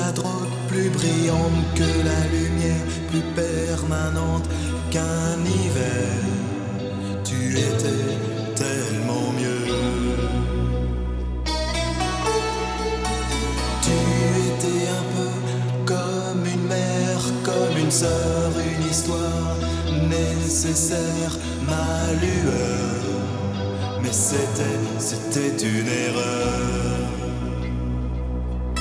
la drogue plus brillante que la lumière, plus permanente qu'un hiver. Tu étais tellement mieux. Tu étais un peu comme une mère, comme une sœur, une histoire nécessaire, ma lueur. Mais c'était une erreur.